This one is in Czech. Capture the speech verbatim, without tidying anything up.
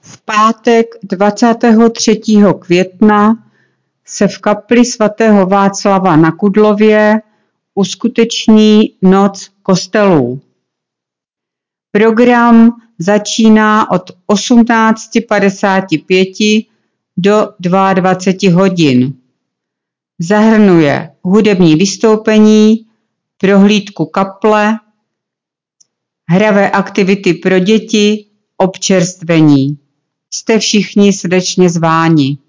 V pátek dvacátého třetího května se v kapli svatého Václava na Kudlově uskuteční Noc kostelů. Program začíná od osmnáct padesát pět do dvacet dva hodin. Zahrnuje hudební vystoupení, prohlídku kaple, hravé aktivity pro děti, občerstvení. Jste všichni srdečně zváni.